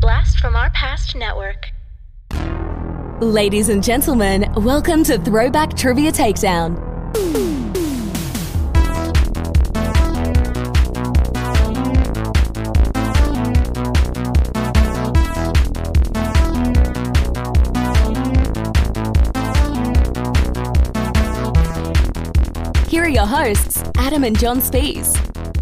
Blast from Our Past Network. Ladies and gentlemen, welcome to Throwback Trivia Takedown. Here are your hosts, Adam and John Spees.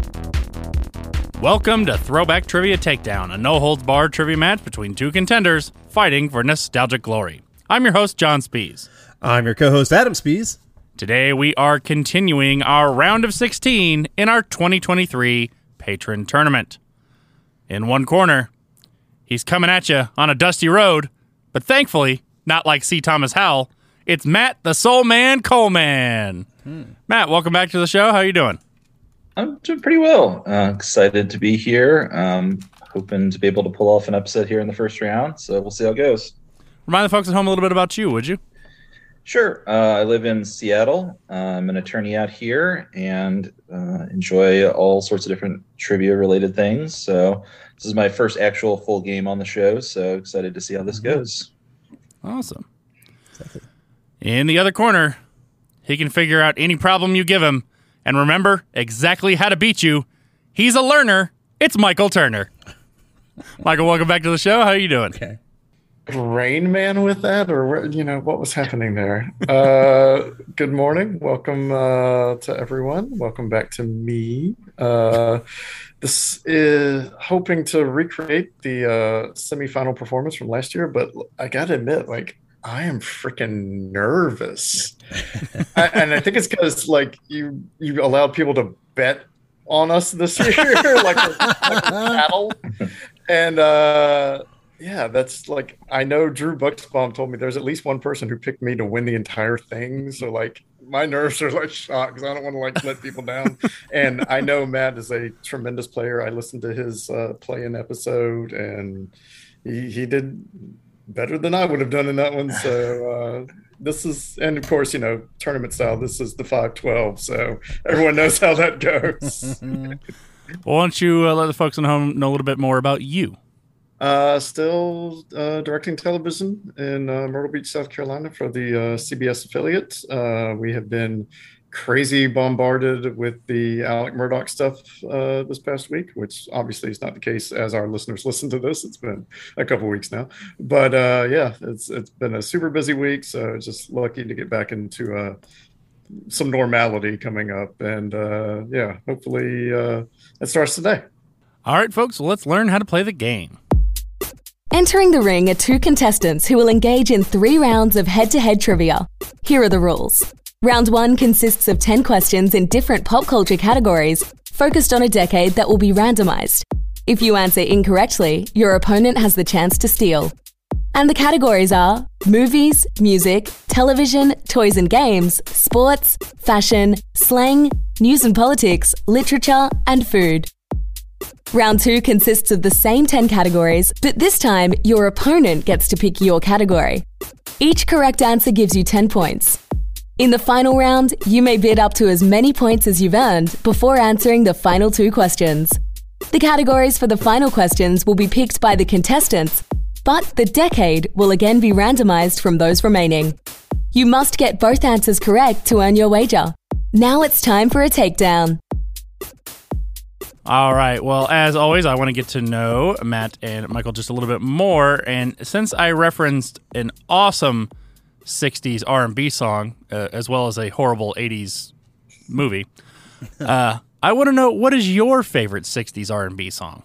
Welcome to Throwback Trivia Takedown, a no-holds-barred trivia match between two contenders fighting for nostalgic glory. I'm your host, John Spees. I'm your co-host, Adam Spees. Today we are continuing our round of 16 in our 2023 Patron Tournament. In one corner, he's coming at you on a dusty road, but thankfully, not like C. Thomas Howell, it's Matt the Soul Man Coleman. Matt, welcome back to the show. How are you doing? I'm doing pretty well. Excited to be here. Hoping to be able to pull off an upset here in the first round. So we'll see how it goes. Remind the folks at home a little bit about you, would you? Sure. I live in Seattle. I'm an attorney out here and enjoy all sorts of different trivia-related things. So this is my first actual full game on the show. So excited to see how this goes. Awesome. In the other corner, he can figure out any problem you give him and remember exactly how to beat you. He's a learner. It's Michael Turner. Michael, welcome back to the show. How are you doing? Okay. Rain Man with that, or what was happening there? Good morning. Welcome to everyone. Welcome back to me. This is hoping to recreate the semifinal performance from last year, but I gotta admit, I am freaking nervous. And I think it's because you allowed people to bet on us this year, like a battle. And that's I know Drew Bucksbaum told me there's at least one person who picked me to win the entire thing. So my nerves are shot because I don't want to let people down. And I know Matt is a tremendous player. I listened to his play-in episode, and he did better than I would have done in that one. So this is, and of course, tournament style, this is the 5-12. So everyone knows how that goes. Well, why don't you let the folks at home know a little bit more about you? Still directing television in Myrtle Beach, South Carolina for the CBS affiliate. We have been crazy bombarded with the Alec Murdaugh stuff this past week, which obviously is not the case as our listeners listen to this. It's been a couple weeks now, but it's been a super busy week. So just lucky to get back into some normality coming up, and hopefully it starts today. All right, folks, let's learn how to play the game. Entering the ring are two contestants who will engage in 3 rounds of head-to-head trivia. Here are the rules. Round 1 consists of 10 questions in different pop culture categories, focused on a decade that will be randomized. If you answer incorrectly, your opponent has the chance to steal. And the categories are movies, music, television, toys and games, sports, fashion, slang, news and politics, literature, and food. Round 2 consists of the same 10 categories, but this time your opponent gets to pick your category. Each correct answer gives you 10 points. In the final round, you may bid up to as many points as you've earned before answering the final 2 questions. The categories for the final questions will be picked by the contestants, but the decade will again be randomized from those remaining. You must get both answers correct to earn your wager. Now it's time for a takedown. All right. Well, as always, I want to get to know Matt and Michael just a little bit more. And since I referenced an awesome 60s R&B song, as well as a horrible 80s movie, I want to know, what is your favorite 60s R&B song?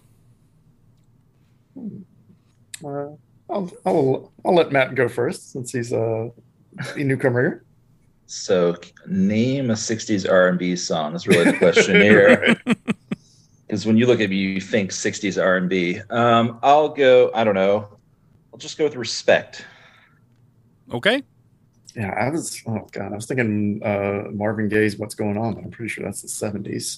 I'll let Matt go first since he's a newcomer here. So name a 60s R&B song. That's really the question here. Because when you look at me, you think 60s R&B. I'll go, I don't know. I'll just go with Respect. Okay. Yeah, I was thinking Marvin Gaye's What's Going On. I'm pretty sure that's the 70s.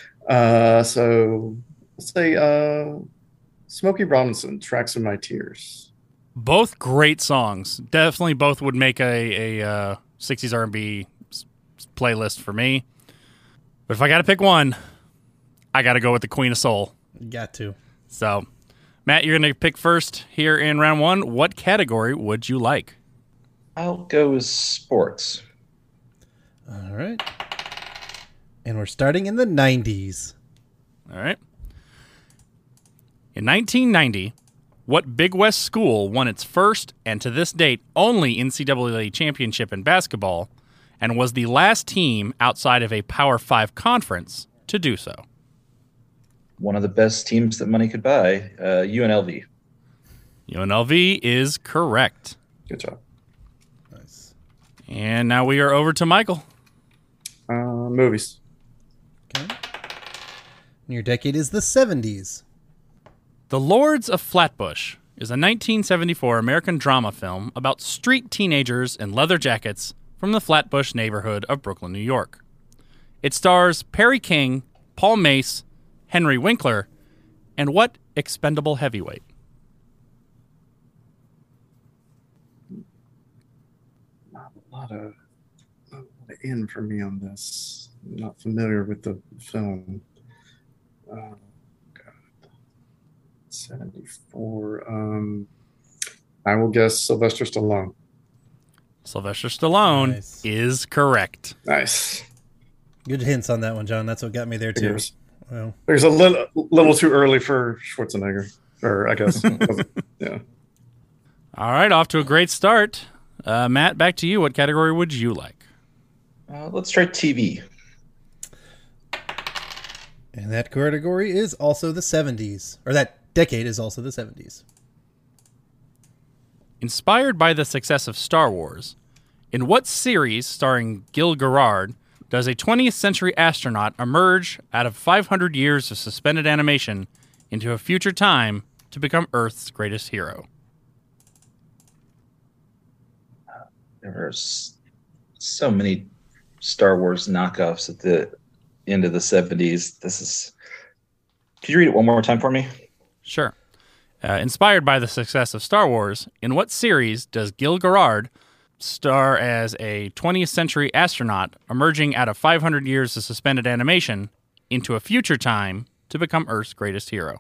So let's say Smokey Robinson, Tracks of My Tears. Both great songs. Definitely both would make a 60s R&B playlist for me. But if I got to pick one, I got to go with the Queen of Soul. Got to. So Matt, you're going to pick first here in round one. What category would you like? I'll go with sports. All right. And we're starting in the 90s. All right. In 1990, what Big West school won its first and to this date only NCAA championship in basketball and was the last team outside of a Power 5 conference to do so? One of the best teams that money could buy, UNLV. UNLV is correct. Good job. Nice. And now we are over to Michael. Movies. Okay. And your decade is the 70s. The Lords of Flatbush is a 1974 American drama film about street teenagers in leather jackets from the Flatbush neighborhood of Brooklyn, New York. It stars Perry King, Paul Mace, Henry Winkler, and what expendable heavyweight? Not a lot of in for me on this. I'm not familiar with the film. God. 74. I will guess Sylvester Stallone. Sylvester Stallone Nice. is correct. Nice. Good hints on that one, John. That's what got me there, too. Well, There's a little too early for Schwarzenegger, or I guess. Yeah. All right, off to a great start. Matt, back to you. What category would you like? Let's try TV. and that category is also the 70s. Or that decade is also the 70s. Inspired by the success of Star Wars, in what series starring Gil Gerard does a 20th century astronaut emerge out of 500 years of suspended animation into a future time to become Earth's greatest hero? There are so many Star Wars knockoffs at the end of the 70s. Could you read it one more time for me? Sure. Inspired by the success of Star Wars, in what series does Gil Gerard star as a 20th century astronaut emerging out of 500 years of suspended animation into a future time to become Earth's greatest hero?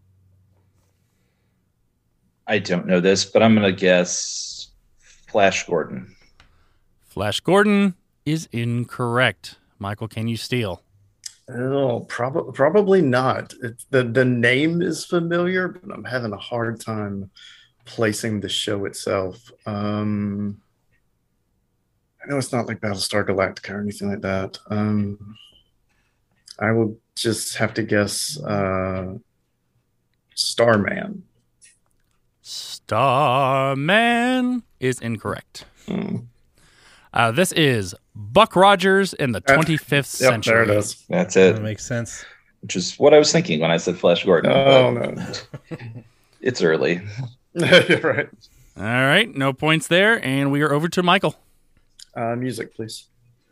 I don't know this, but I'm going to guess Flash Gordon. Flash Gordon is incorrect. Michael, can you steal? Oh, probably not. The name is familiar, but I'm having a hard time placing the show itself. I know it's not like Battlestar Galactica or anything like that. I will just have to guess Starman. Starman is incorrect. This is Buck Rogers in the 25th century. There it is. That's it. That makes sense. Which is what I was thinking when I said Flash Gordon. Oh, no. It's early. You're right. All right, no points there, and we are over to Michael. Music, please.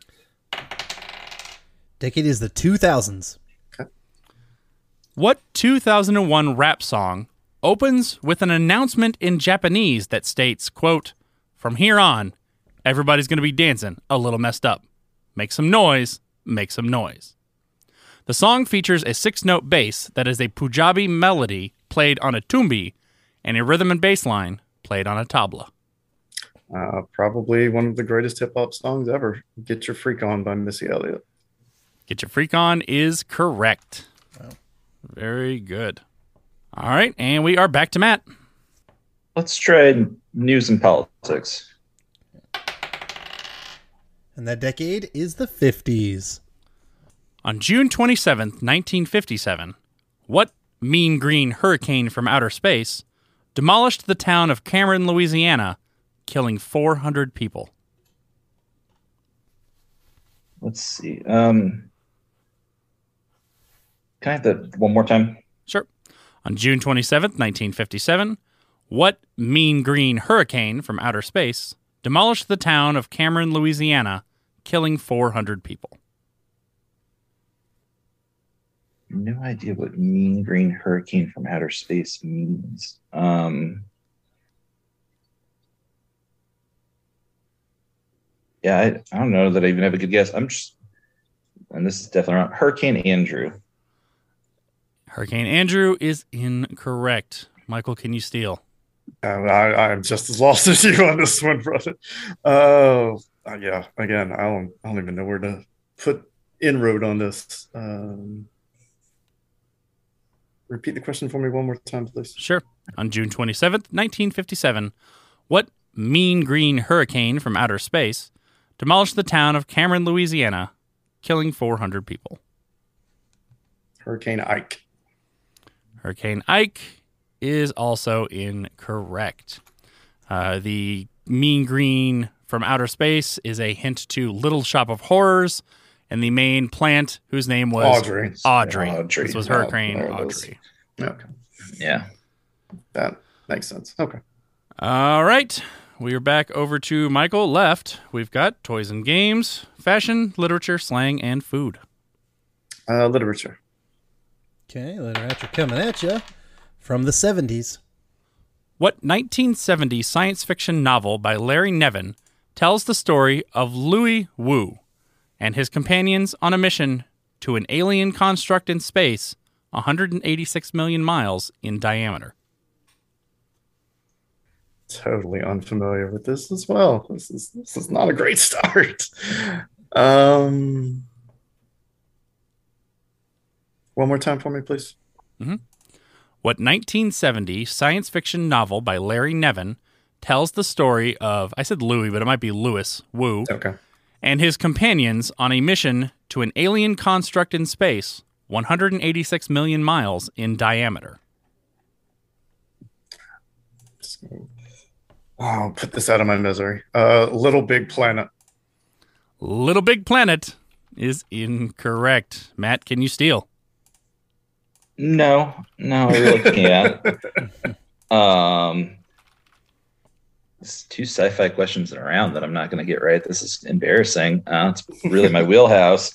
Decade is the 2000s. What 2001 rap song opens with an announcement in Japanese that states, quote, "From here on, everybody's going to be dancing a little messed up. Make some noise, make some noise." The song features a 6-note bass that is a Punjabi melody played on a tumbi and a rhythm and bass line played on a tabla. Probably one of the greatest hip-hop songs ever. Get Your Freak On by Missy Elliott. Get Your Freak On is correct. Wow. Very good. All right, and we are back to Matt. Let's try news and politics. And that decade is the 50s. On June 27th, 1957, what mean green hurricane from outer space demolished the town of Cameron, Louisiana, killing 400 people? Let's see. Can I have that one more time? Sure. On June 27th, 1957, what mean green hurricane from outer space demolished the town of Cameron, Louisiana, killing 400 people? No idea what mean green hurricane from outer space means. Yeah, I don't know that I even have a good guess. And this is definitely wrong. Hurricane Andrew. Hurricane Andrew is incorrect. Michael, can you steal? I'm just as lost as you on this one, brother. Yeah. Again, I don't even know where to put inroad on this. Repeat the question for me one more time, please. Sure. On June 27th, 1957, what mean green hurricane from outer space demolished the town of Cameron, Louisiana, killing 400 people? Hurricane Ike. Hurricane Ike is also incorrect. The mean green from outer space is a hint to Little Shop of Horrors, and the main plant, whose name was Audrey. Audrey. This was Hurricane Audrey. Okay. Yeah. That makes sense. Okay. All right. We are back over to Michael. Left, we've got toys and games, fashion, literature, slang, and food. Literature. Okay, literature coming at you from the 70s. What 1970 science fiction novel by Larry Nevin tells the story of Louis Wu and his companions on a mission to an alien construct in space 186 million miles in diameter? Totally unfamiliar with this as well. This is not a great start. One more time for me, please. Mm-hmm. What 1970 science fiction novel by Larry Nevin tells the story of, I said Louis, but it might be Louis Wu, Okay. and his companions on a mission to an alien construct in space 186 million miles in diameter? Oh, put this out of my misery. Little Big Planet. Little Big Planet is incorrect. Matt, can you steal? No, I really can't. There's two sci-fi questions around that I'm not going to get right. This is embarrassing. It's really my wheelhouse.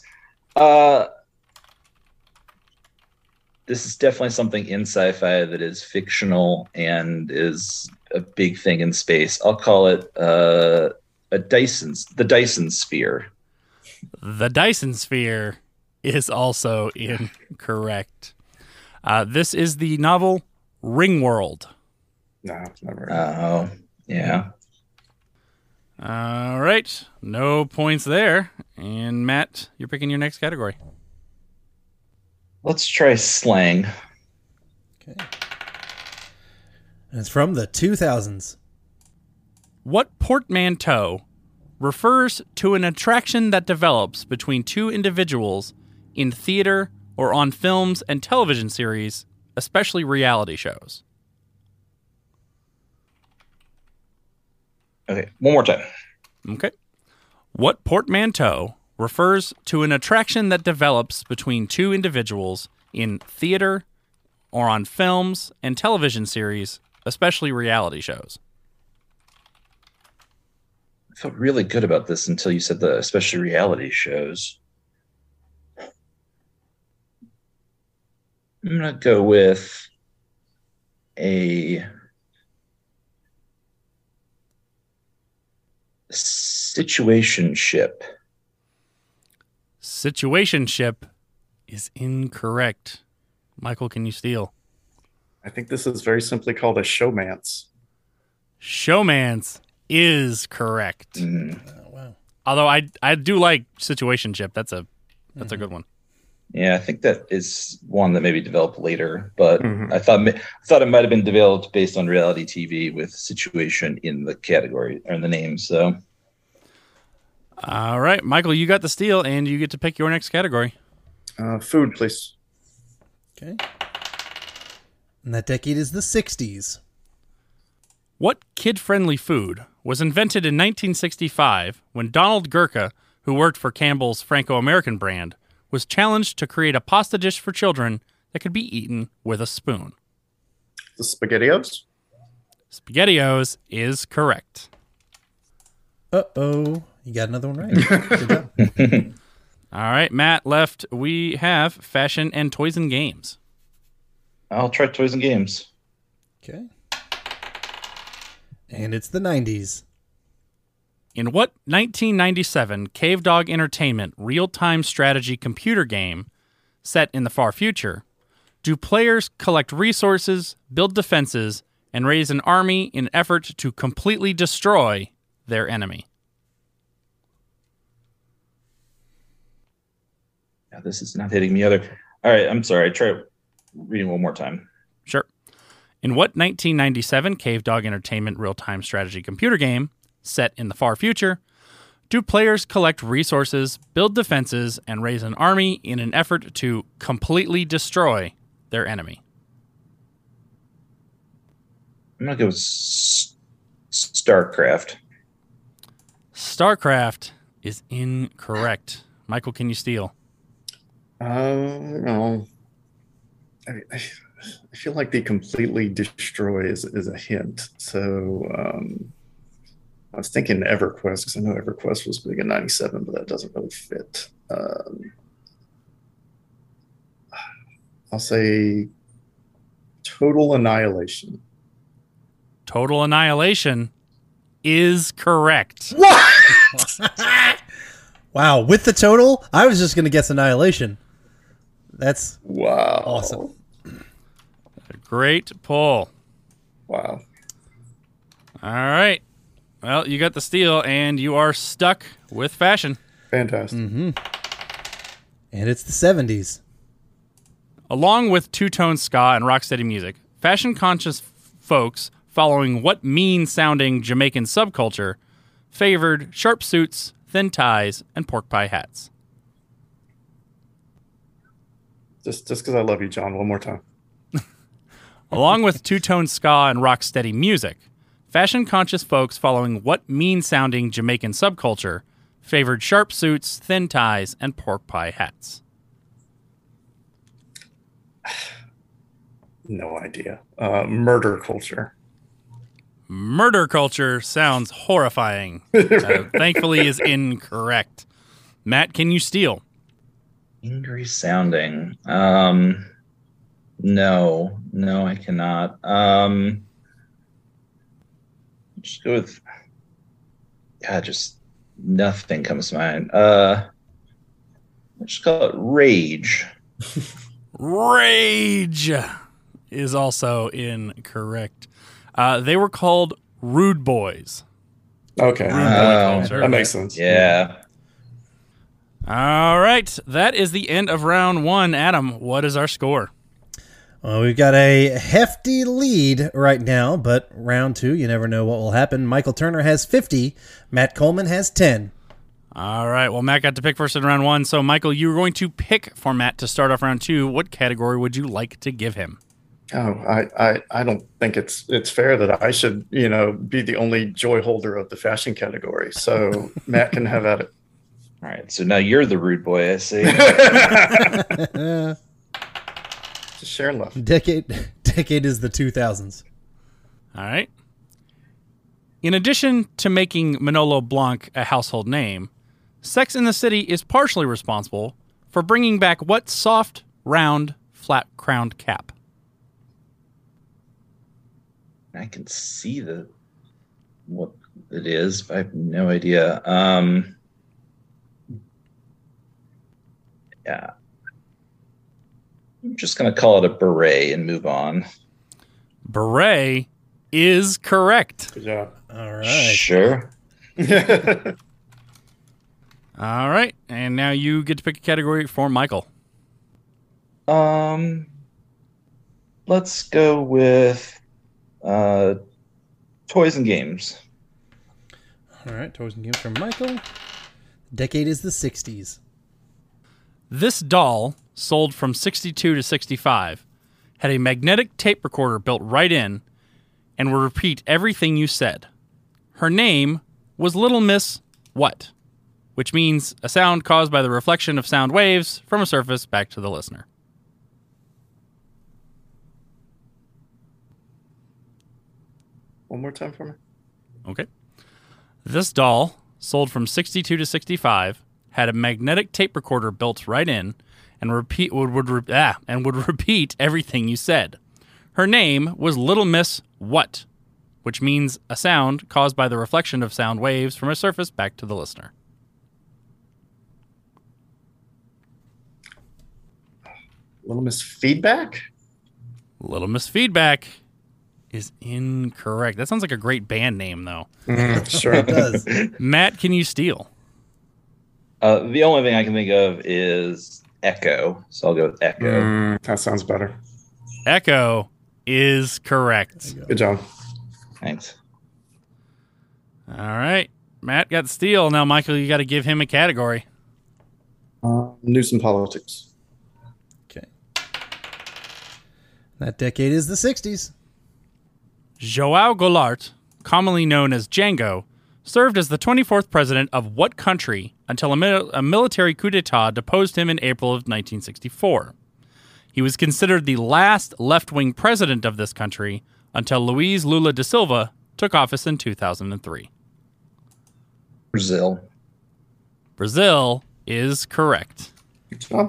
This is definitely something in sci-fi that is fictional and is a big thing in space. I'll call it the Dyson sphere. The Dyson sphere is also incorrect. This is the novel Ringworld. No, never. Oh, yeah. All right. No points there. And Matt, you're picking your next category. Let's try slang. Okay. And it's from the 2000s. What portmanteau refers to an attraction that develops between two individuals in theater or on films and television series, especially reality shows? Okay, one more time. Okay. What portmanteau refers to an attraction that develops between two individuals in theater or on films and television series, especially reality shows? I felt really good about this until you said the especially reality shows. I'm going to go with a situationship. Situationship is incorrect. Michael, can you steal? I think this is very simply called a showmance. Showmance is correct. Mm. Oh, wow. Although I do like situationship. That's a good one. Yeah, I think that is one that maybe developed later, but Mhm. I thought it might have been developed based on reality TV with situation in the category or in the name. So, All right, Michael, you got the steal, and you get to pick your next category. Food, please. Okay. And that decade is the 60s. What kid-friendly food was invented in 1965 when Donald Gurka, who worked for Campbell's Franco-American brand, was challenged to create a pasta dish for children that could be eaten with a spoon? The SpaghettiOs. SpaghettiOs is correct. Uh-oh. You got another one right. Good job. All right, Matt, left, we have fashion and toys and games. I'll try toys and games. Okay. And it's the 90s. In what 1997 Cave Dog Entertainment real-time strategy computer game set in the far future, Do players collect resources, build defenses, and raise an army in an effort to completely destroy their enemy? Yeah, this is not hitting me either. All right, I'm sorry. Try reading one more time. Sure. In what 1997 Cave Dog Entertainment real-time strategy computer game, set in the far future, do players collect resources, build defenses, and raise an army in an effort to completely destroy their enemy? I'm going to go with StarCraft. StarCraft is incorrect. Michael, can you steal? No. I feel like the completely destroy is a hint. So I was thinking EverQuest because I know EverQuest was big in '97, but that doesn't really fit. I'll say Total Annihilation. Total Annihilation is correct. Wow, with the total, I was just going to guess Annihilation. That's Wow. awesome. Great pull. Wow. All right. Well, you got the steal, and you are stuck with fashion. Fantastic. And it's the 70s. Along with two-tone ska and rocksteady music, fashion-conscious folks following what mean-sounding Jamaican subculture favored sharp suits, thin ties, and pork pie hats? Just because I love you, John. One more time. Along with two-tone ska and rocksteady music, fashion-conscious folks following what mean-sounding Jamaican subculture favored sharp suits, thin ties, and pork pie hats? No idea. Murder culture. Murder culture sounds horrifying. Thankfully is incorrect. Matt, can you steal? Angry sounding. No, I cannot. Just go with. God, just nothing comes to mind. Let's just call it Rage. Rage is also incorrect. They were called Rude Boys. Okay. That makes sense. Yeah. All right. That is the end of round one. Adam, what is our score? Well, we've got a hefty lead right now, but round two, you never know what will happen. Michael Turner has 50. Matt Coleman has 10. All right. Well, Matt got to pick first in round one. So, Michael, you were going to pick for Matt to start off round two. What category would you like to give him? Oh, I don't think it's fair that I should, be the only joy holder of the fashion category. So Matt can have at it. All right. So now you're the rude boy, I see. Just share love. Decade is the 2000s. All right. In addition to making Manolo Blahnik a household name, Sex and the City is partially responsible for bringing back what soft, round, flat-crowned cap? I can see what it is, but I have no idea. Yeah. I'm just going to call it a beret and move on. Beret is correct. Good job. All right. Sure. All right. And now you get to pick a category for Michael. Let's go with toys and games. All right. Toys and games from Michael. Decade is the 60s. This doll, sold from 62 to 65, had a magnetic tape recorder built right in and would repeat everything you said. Her name was Little Miss What? Which means a sound caused by the reflection of sound waves from a surface back to the listener. One more time for me. Okay. This doll, sold from 62 to 65, had a magnetic tape recorder built right in and would repeat everything you said. Her name was Little Miss What? Which means a sound caused by the reflection of sound waves from a surface back to the listener. Little Miss Feedback? Little Miss Feedback is incorrect. That sounds like a great band name, though. Sure. It does. Matt, can you steal? The only thing I can think of is Echo, so I'll go with Echo. That sounds better. Echo is correct. Good job. Thanks. All right. Matt got steal. Now, Michael, you got to give him a category. News and politics. Okay. That decade is the 60s. João Goulart, commonly known as Django, served as the 24th president of what country until a military coup d'etat deposed him in April of 1964? He was considered the last left-wing president of this country until Luiz Lula da Silva took office in 2003. Brazil. Brazil is correct. Good job.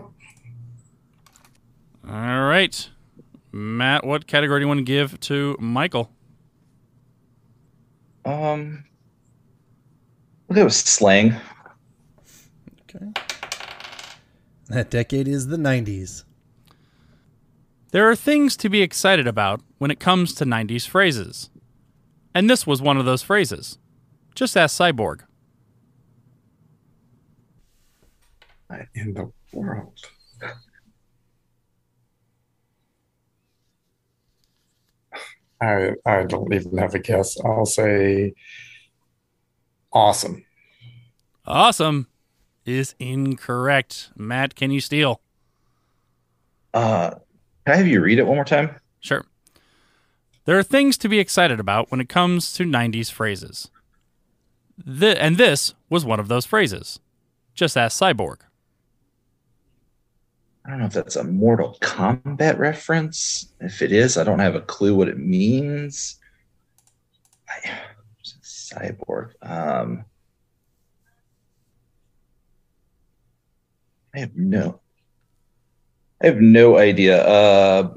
All right. Matt, what category do you want to give to Michael? We'll go with slang. Okay. That decade is the 90s. There are things to be excited about when it comes to 90s phrases. And this was one of those phrases. Just ask Cyborg. In the world. I don't even have a guess. I'll say awesome. Awesome is incorrect. Matt, can you steal? Can I have you read it one more time? Sure. There are things to be excited about when it comes to 90s phrases. And this was one of those phrases. Just ask Cyborg. I don't know if that's a Mortal Kombat reference. If it is, I don't have a clue what it means. Cyborg. I have no idea.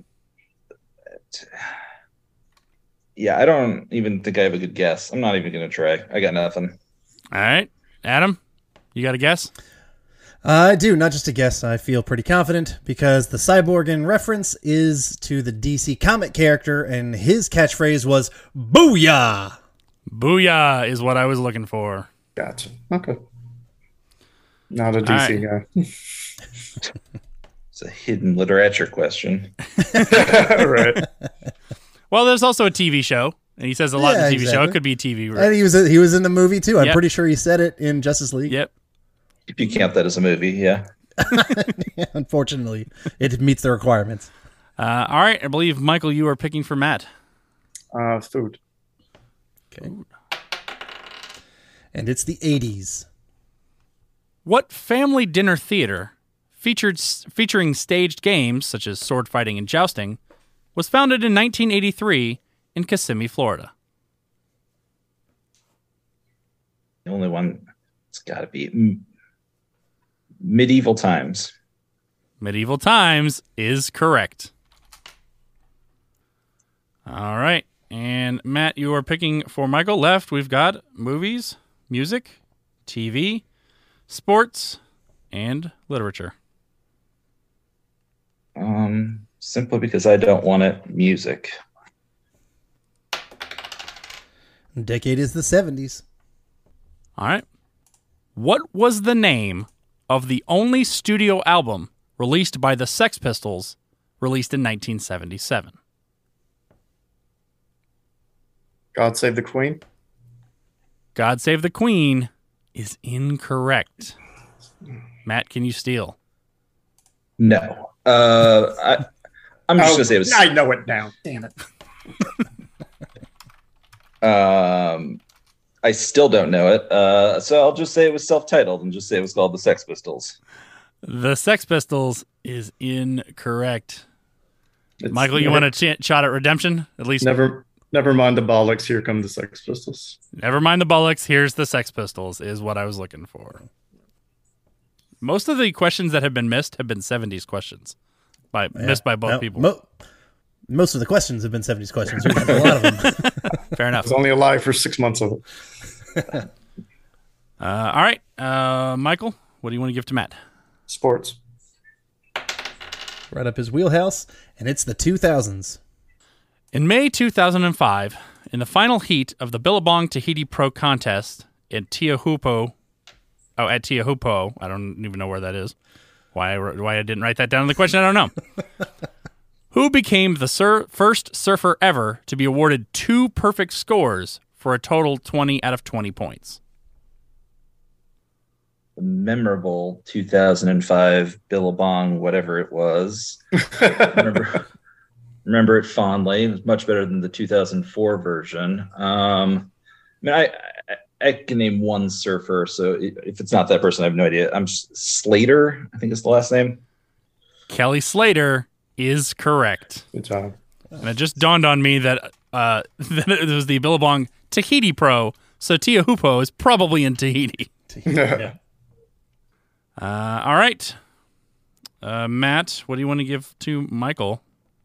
Yeah, I don't even think I have a good guess. I'm not even going to try. I got nothing. All right. Adam, you got a guess? I do, not just a guess. I feel pretty confident because the Cyborg in reference is to the DC comic character, and his catchphrase was "Booyah!" Booyah is what I was looking for. Gotcha. Okay. Not a DC guy. It's a hidden literature question. Right. Well, there's also a TV show, and he says a lot in the TV show. exactly. It could be a TV. And he was in the movie too. I'm Yep. pretty sure he said it in Justice League. Yep. If you count that as a movie, yeah. Unfortunately, it meets the requirements. All right. I believe, Michael, you are picking for Matt. Food. Okay. And it's the 80s. What family dinner theater featuring staged games such as sword fighting and jousting was founded in 1983 in Kissimmee, Florida? The only one, it's got to be Medieval Times. Medieval Times is correct. All right. And Matt, you are picking for Michael. Left, we've got movies, music, TV, sports, and literature. Simply because I don't want it, music. The decade is the 70s. All right. What was the name of the only studio album released by the Sex Pistols, released in 1977? God Save the Queen. God Save the Queen is incorrect. Matt, can you steal? No. I'm just gonna say it was. I know it now. Damn it. I still don't know it. So I'll just say it was self-titled and just say it was called the Sex Pistols. The Sex Pistols is incorrect. Michael, you want a shot at redemption? At least. Never mind the bollocks. Here come the Sex Pistols. Never mind the bollocks. Here's the Sex Pistols is what I was looking for. Most of the questions that have been missed have been 70s questions. Missed by both people. Most of the questions have been 70s questions. We've had a lot of them. Fair enough. I was only alive for 6 months of it. All right. Michael, what do you want to give to Matt? Sports. Right up his wheelhouse. And it's the 2000s. In May 2005, in the final heat of the Billabong Tahiti Pro Contest at Teahupo'o, I don't even know where that is. Why I didn't write that down in the question, I don't know. Who became the first surfer ever to be awarded 2 perfect scores for a total 20 out of 20 points? The memorable 2005 Billabong, whatever it was. remember it fondly. It was much better than the 2004 version. I can name one surfer, so if it's not that person, I have no idea. Slater, I think is the last name. Kelly Slater is correct. Good job. And it just dawned on me that it was the Billabong Tahiti Pro, so Teahupo'o is probably in Tahiti. Yeah. All right. Matt, what do you want to give to Michael?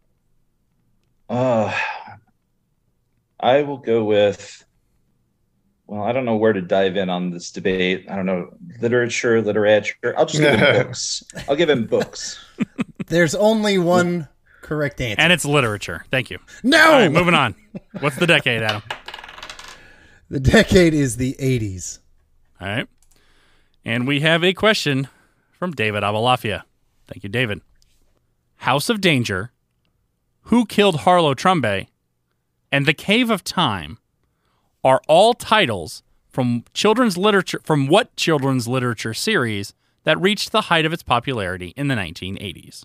I will go with, well, I don't know where to dive in on this debate. I don't know, literature. I'll just give him books. I'll give him books. There's only one correct answer. And it's literature. Thank you. No! All right, moving on. What's the decade, Adam? The decade is the 80s. All right. And we have a question from David Abalafia. Thank you, David. House of Danger, Who Killed Harlow Trumbe, and The Cave of Time are all titles from what children's literature series that reached the height of its popularity in the 1980s?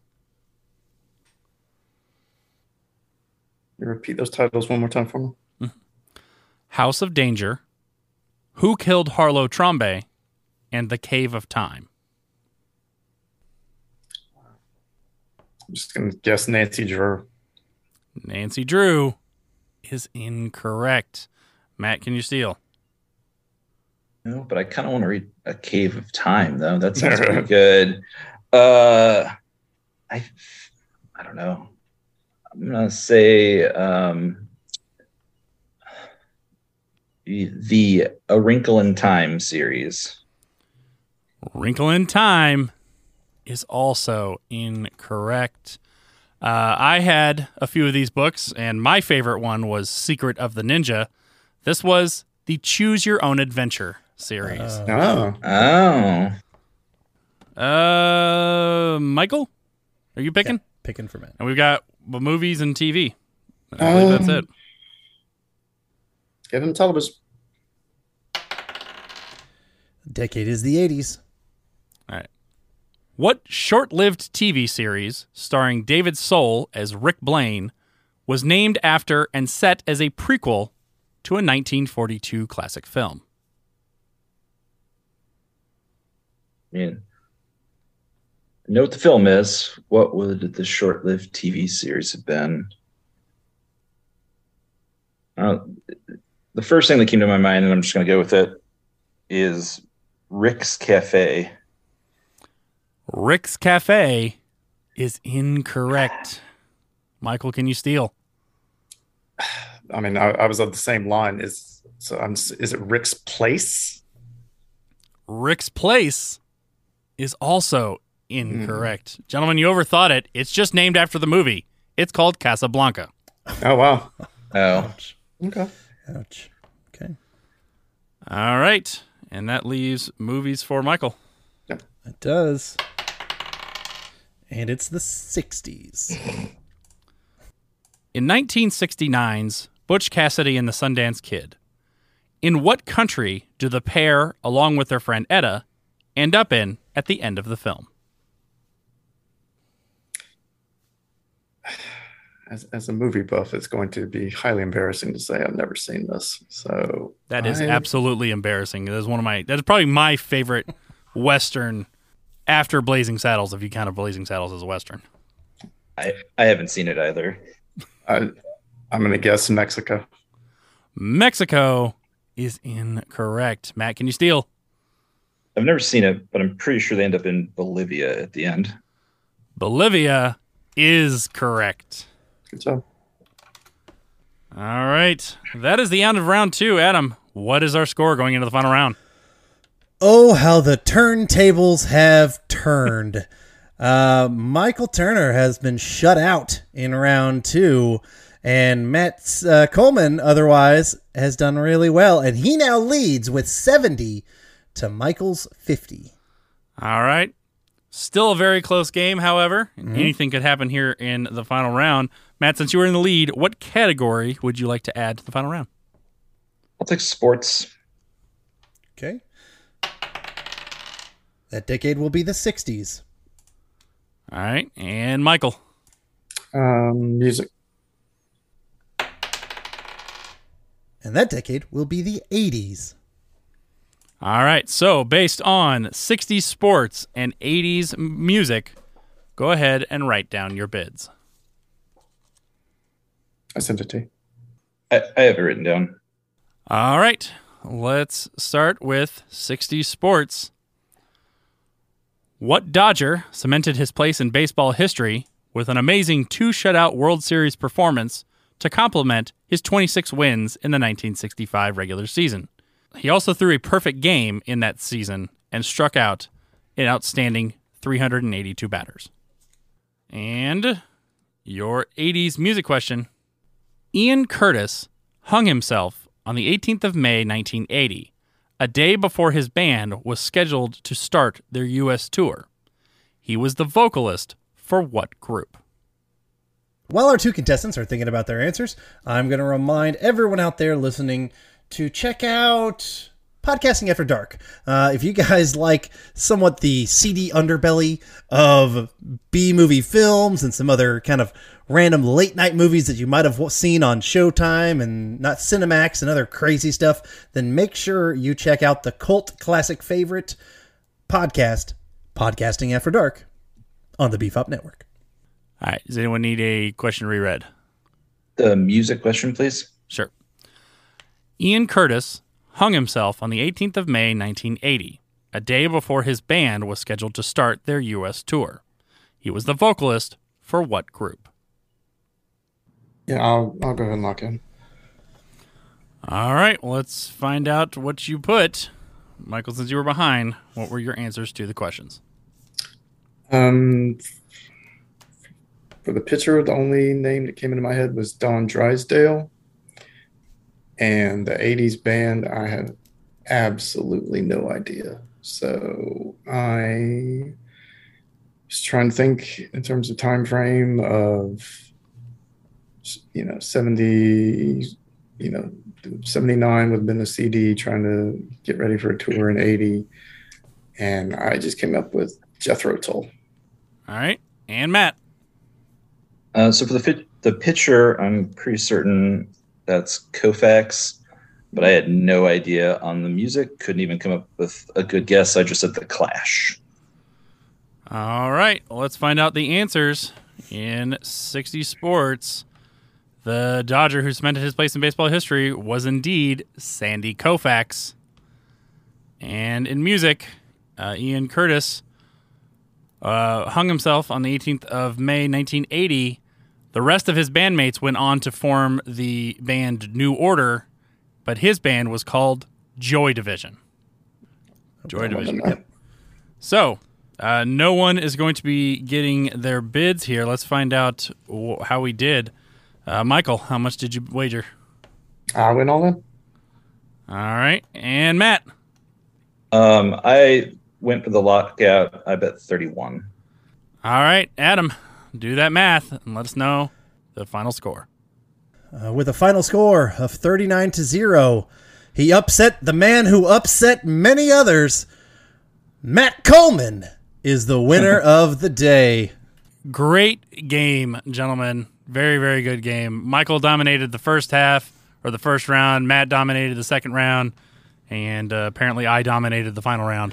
You repeat those titles one more time for me? Mm-hmm. House of Danger, Who Killed Harlow Trumbe, and The Cave of Time. I'm just going to guess Nancy Drew. Nancy Drew is incorrect. Matt, can you steal? No, but I kind of want to read A Cave of Time, though. That sounds pretty good. I don't know. I'm going to say the A Wrinkle in Time series. Wrinkle in Time is also incorrect. I had a few of these books, and my favorite one was Secret of the Ninja. This was the Choose Your Own Adventure series. Michael, are you picking? Yeah, picking for Matt. And we've got movies and TV. I believe that's it. Give him television. Decade is the 80s. All right. What short-lived TV series starring David Soul as Rick Blaine was named after and set as a prequel to a 1942 classic film? I mean, I know what the film is. What would the short-lived TV series have been? The first thing that came to my mind, and I'm just going to go with it, is Rick's Cafe. Rick's Cafe is incorrect. Michael, can you steal? I mean, I was on the same line. Is it Rick's Place? Rick's Place is also incorrect. Gentlemen, you overthought it. It's just named after the movie. It's called Casablanca. Oh, wow. Oh. Ouch. Okay. Ouch. Okay. All right. And that leaves movies for Michael. It does. And it's the 60s. In 1969's Butch Cassidy and the Sundance Kid, in what country do the pair, along with their friend Etta, end up in at the end of the film? As a movie buff, it's going to be highly embarrassing to say I've never seen this. So That is absolutely embarrassing. That is probably my favorite Western after Blazing Saddles, if you count Blazing Saddles as a Western. I haven't seen it either. I'm going to guess Mexico. Mexico is incorrect. Matt, can you steal? I've never seen it, but I'm pretty sure they end up in Bolivia at the end. Bolivia is correct. Good job. All right. That is the end of round 2. Adam, what is our score going into the final round? Oh, how the turntables have turned. Michael Turner has been shut out in round 2, and Matt Coleman otherwise has done really well, and he now leads with 70 to Michael's 50. All right. Still a very close game, however. Anything could happen here in the final round. Matt, since you were in the lead, what category would you like to add to the final round? I'll take sports. Okay. That decade will be the 60s. All right. And Michael. Music. And that decade will be the 80s. All right. So based on 60s sports and 80s music, go ahead and write down your bids. I sent it to you. I have it written down. All right. Let's start with 60s sports. What Dodger cemented his place in baseball history with an amazing 2-shutout World Series performance to complement his 26 wins in the 1965 regular season? He also threw a perfect game in that season and struck out an outstanding 382 batters. And your 80s music question. Ian Curtis hung himself on the 18th of May, 1980, a day before his band was scheduled to start their U.S. tour. He was the vocalist for what group? While our 2 contestants are thinking about their answers, I'm going to remind everyone out there listening to check out Podcasting After Dark. If you guys like somewhat the seedy underbelly of B-movie films and some other kind of random late-night movies that you might have seen on Showtime and not Cinemax and other crazy stuff, then make sure you check out the cult classic favorite podcast, Podcasting After Dark, on the BFOP Network. All right. Does anyone need a question reread? The music question, please. Sure. Ian Curtis hung himself on the 18th of May, 1980, a day before his band was scheduled to start their U.S. tour. He was the vocalist for what group? Yeah, I'll go ahead and lock in. All right, well, let's find out what you put. Michael, since you were behind, what were your answers to the questions? For the pitcher, the only name that came into my head was Don Drysdale. And the 80s band, I had absolutely no idea. So I was trying to think in terms of time frame of 70, 79 would have been a CD, trying to get ready for a tour in 80. And I just came up with Jethro Tull. All right. And Matt. So for the pitcher, I'm pretty certain that's Koufax, but I had no idea on the music. Couldn't even come up with a good guess. I just said The Clash. All right. Well, let's find out the answers in 60 sports. The Dodger who cemented his place in baseball history was indeed Sandy Koufax. And in music, Ian Curtis hung himself on the 18th of May, 1980. The rest of his bandmates went on to form the band New Order, but his band was called Joy Division. Joy Division. Yep. So, no one is going to be getting their bids here. Let's find out how we did. Michael, how much did you wager? I went all in. All right. And Matt? I went for the lockout. I bet 31. All right. Adam, do that math and let us know the final score. With a final score of 39-0, he upset the man who upset many others. Matt Coleman is the winner of the day. Great game, gentlemen. Very, very good game. Michael dominated the first half, or the first round. Matt dominated the second round. And apparently I dominated the final round.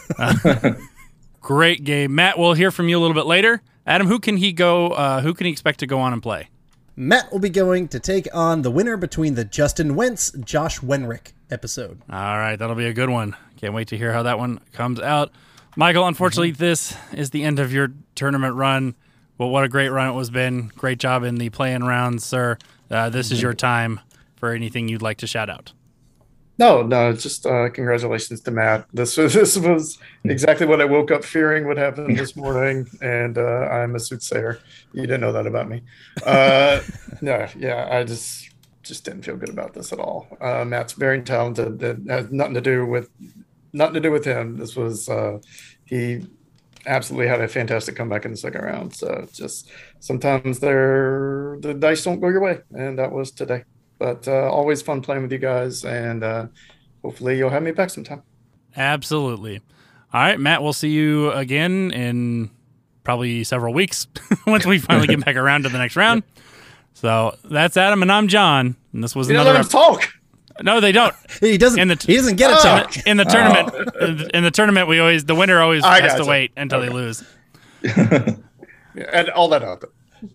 Great game. Matt, we'll hear from you a little bit later. Adam, who can he expect to go on and play? Matt will be going to take on the winner between the Justin Wentz, Josh Wenrick episode. All right, that'll be a good one. Can't wait to hear how that one comes out. Michael, unfortunately, this is the end of your tournament run. Well, what a great run it has been. Great job in the play-in rounds, sir. This is your time for anything you'd like to shout out. No, just congratulations to Matt. This was exactly what I woke up fearing would happen this morning, and I'm a soothsayer. You didn't know that about me. No, yeah, I just didn't feel good about this at all. Matt's very talented. That has nothing to do with him. This was he absolutely had a fantastic comeback in the second round. So just sometimes the dice don't go your way, and that was today. But always fun playing with you guys, and hopefully you'll have me back sometime. Absolutely. All right, Matt, we'll see you again in probably several weeks once we finally get back around to the next round. So that's Adam, and I'm John. And this was another. Let him talk. No, they don't. He doesn't. He doesn't get a talk in the tournament. In the tournament, the winner always has to wait until they lose. And all that happened.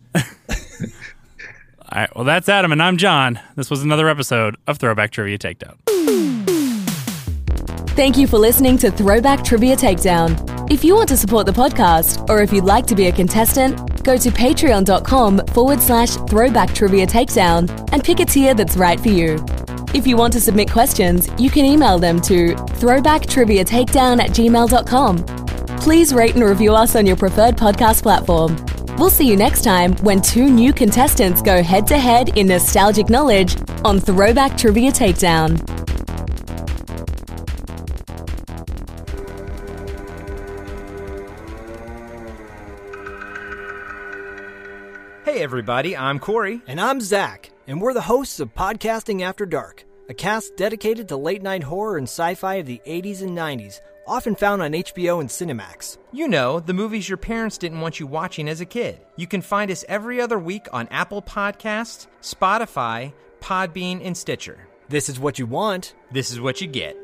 All right, well, that's Adam, and I'm John. This was another episode of Throwback Trivia Takedown. Thank you for listening to Throwback Trivia Takedown. If you want to support the podcast, or if you'd like to be a contestant, go to patreon.com/Throwback Trivia Takedown and pick a tier that's right for you. If you want to submit questions, you can email them to throwbacktriviatakedown@gmail.com. Please rate and review us on your preferred podcast platform. We'll see you next time when two new contestants go head-to-head in nostalgic knowledge on Throwback Trivia Takedown. Hey everybody, I'm Corey. And I'm Zach, and we're the hosts of Podcasting After Dark, a cast dedicated to late-night horror and sci-fi of the 80s and 90s, often found on HBO and Cinemax. You know, the movies your parents didn't want you watching as a kid. You can find us every other week on Apple Podcasts, Spotify, Podbean, and Stitcher. This is what you want. This is what you get.